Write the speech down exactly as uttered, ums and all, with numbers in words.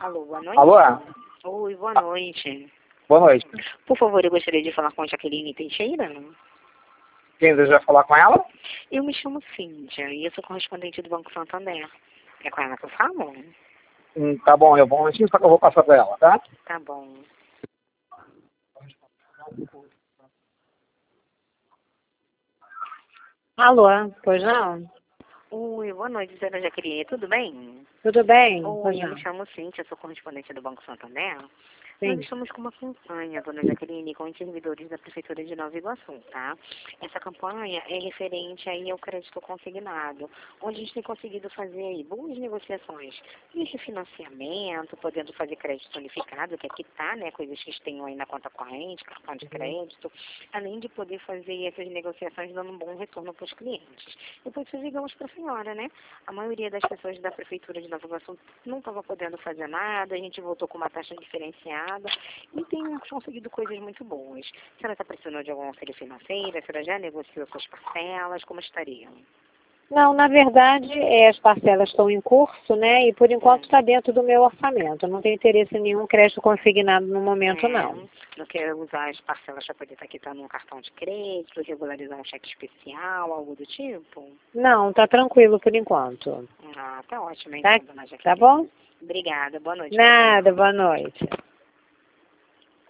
Alô, boa noite. Alô? Oi, boa noite. Boa noite. Por favor, eu gostaria de falar com a Jaqueline Teixeira. Quem deseja falar com ela? Eu me chamo Cíntia e eu sou correspondente do Banco Santander. É com ela que eu falo? Hum, tá bom, eu vou um momentinho, só que eu vou passar pra ela, tá? Tá bom. Alô, pois não? Oi, boa noite, dona Jaqueline. Tudo bem? Tudo bem? Oi, Pois eu não. me chamo Cíntia, sou correspondente do Banco Santander. Sim. Nós estamos com uma campanha, dona Jaqueline, com os servidores da Prefeitura de Nova Iguaçu, tá? Essa campanha é referente aí ao crédito consignado, onde a gente tem conseguido fazer aí boas negociações de refinanciamento, podendo fazer crédito unificado, que aqui tá, né, coisas que tenham aí na conta corrente, cartão de crédito, além de poder fazer essas negociações dando um bom retorno para os clientes. Depois digamos para a senhora, né? A maioria das pessoas da Prefeitura de Nova Iguaçu não estava podendo fazer nada, a gente voltou com uma taxa diferenciada e tem conseguido coisas muito boas. A senhora está precisando de algum auxílio financeiro? A senhora já negociou suas parcelas? Como estariam? Não, na verdade, é, as parcelas estão em curso, né? E por enquanto está dentro do meu orçamento. Eu não tenho interesse em nenhum crédito consignado no momento, É, não. não quero usar as parcelas para poder estar quitando um cartão de crédito, regularizar um cheque especial, algo do tipo? Não, tá tranquilo por enquanto. Ah, tá ótimo, Tá, então, dona Jaqueline. tá bom? Obrigada, boa noite. Nada, boa noite.